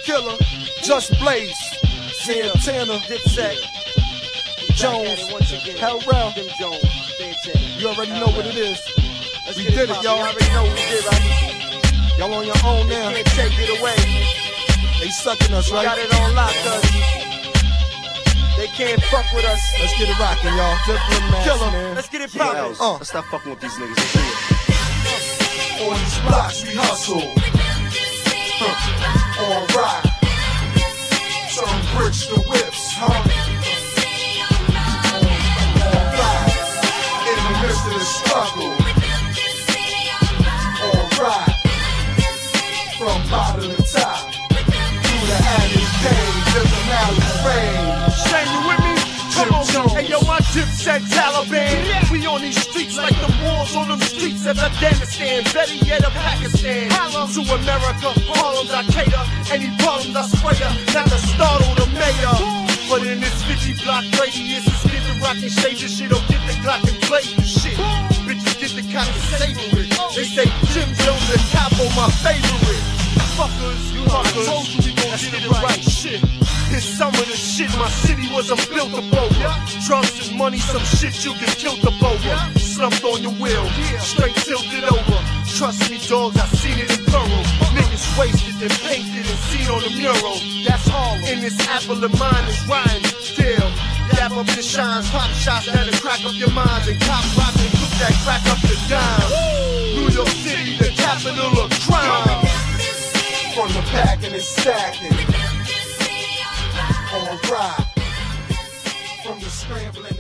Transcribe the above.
Killer, Just Blaze, Santana, Dipset, Jones, Hellrell. You already know what it is. We did it, y'all. Y'all on your own now. Can't take it away. They sucking us, right? Got it on lock, cuz they can't fuck with us. Let's get it rockin', y'all. Killer, man. Let's get it poppin'. Let's stop fucking with these niggas. Let's do it. On these blocks we hustle. On rock. Turn bricks to whips, On ride. In the midst of the struggle. On ride. From bottom to top. Through the alley pain, to the alley rain. Shane, you with me? Come on, hey yo, my Dipset Taliban. We on these streets like the wars on them streets of Afghanistan, better yet of Pakistan. To America, Harlem's Al-Qaeda. Any problems I spray ya, not to startle the mayor. But in this 50 block radius, it's get the rockin' shade this shit, don't get the clock and play the shit. Bitches get the cock and savor it. They say Jim Jones the capo, my favorite. Fuckers, you told you we gon' get it right. Shit. It's some of the shit my city wasn't built up over. Drugs and money, some shit you get killed up over. Slumped on your wheel, straight tilted over. Trust me, dogs, I seen it in thorough. Niggas wasted and painted and seen on the mural. That's all. In this apple of mine is rhyme still. Dap up your shines, pop shots that'll crack up your minds, and cop rock and put that crack up your dime. New York City, the capital of crime. From the pack and it's stacking. On ride. From the scrambling